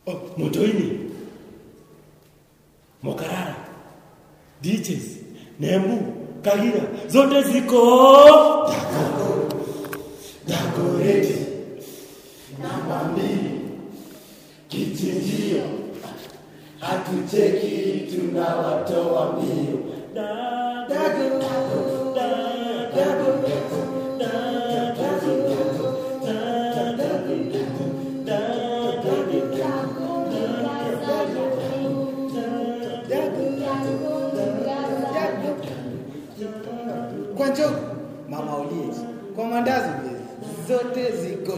Motoini, Mokarara, DJs, Nembu, Kagira, zote ziko Dagoretti, namba 2, kichinjio, hatucheki tunawatoa mbio. Kwanjo, mama Olieti, kwa mandazi zote ziko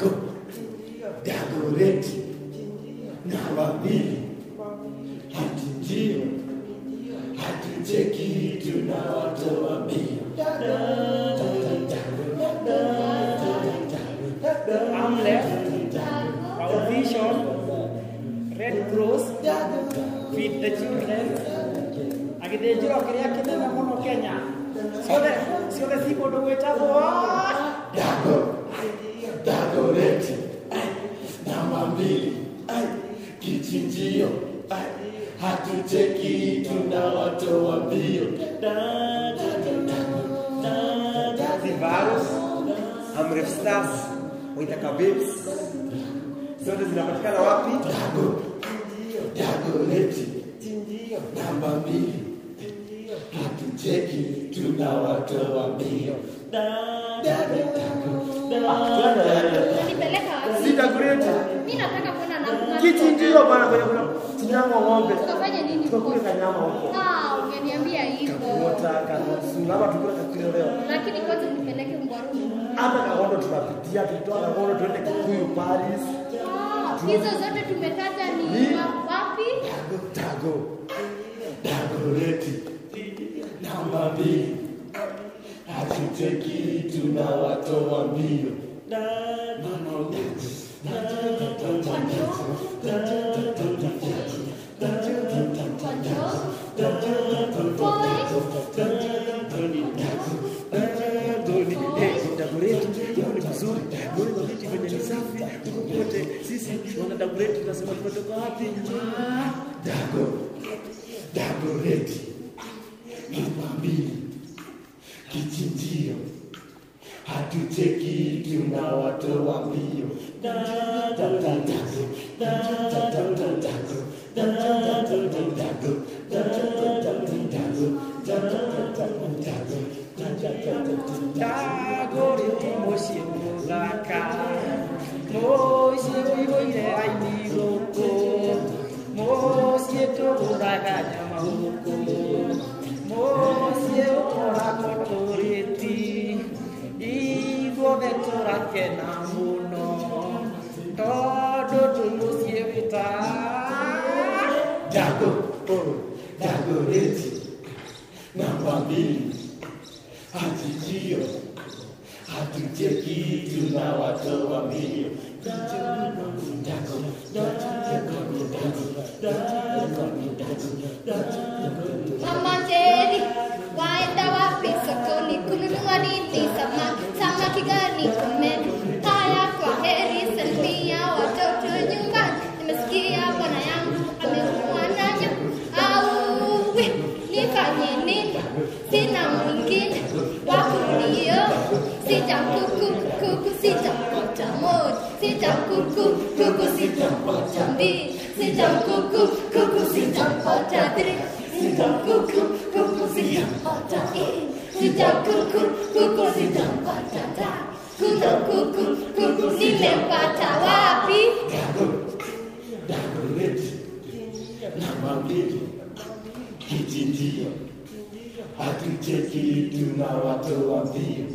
Dagoretti, namba 2, kichinjio, hatucheki tunawatoa mbio. I'm left. Our vision, Red Cross, feed the children. Akidejiro kiria kinena mono Kenya. Sio the people do it Dagoretti, namba 2, kichinjio, hatucheki tunawatoa mbio. Zivarus, Amref Stars, Waitaka Babes. Zote zinapatikana wapi? Dagoretti, namba 2, hatucheki tunawatoa mbio. Dagoretti. Mimi nataka kwenda na Kichinjio bana kwenye nyama ng'ombe. Tukafanya nini? Tukakule kanyama huko. Ungeniambia hivyo. Tutakutaka sulama tukule leo. Lakini kwanza nipeleke Ngwarume. Hata Kagondo tunapitia tutoa Kagondo tuende Kikuyu Paris. Hizo zote tumetaja ni wapi? Dagoretti, namba 2, hatucheki tunawatoa mbio. Dagoretti tunasema tumetoka wapi? Dagoretti, namba 2, kichinjio, hatucheki tunawatoa mbio. Dagoretti moshi mugaka, moshi wiboire ainigoko, moshi toguraka nyama huko, moshi okorako toreti, igwo vetora kena muno, todo tumusie vita. Dagoretti, namba 2, kichinjio, hatucheki tunawatoa mbio. Mama Jerry, waenda wapi sokoni kununua nini? Samaki gani kumeni? Haya, kwa heri, salimia watoto nyumbani. Nimesikia bwana yangu ameumwa nayo. Nifanye nini? Sina mwingine wa kunio. Sitakuku, sitampata moja. Sitakuku, sitampata mbili. Sitakuku, sitampata 3. Sitakuku, sitampata 8. Sitakuku, sitampata 5. Kuna kuku, nimempata wapi? Dagoretti, namba 2, kichinjio, hatucheki tunawatoa mbio.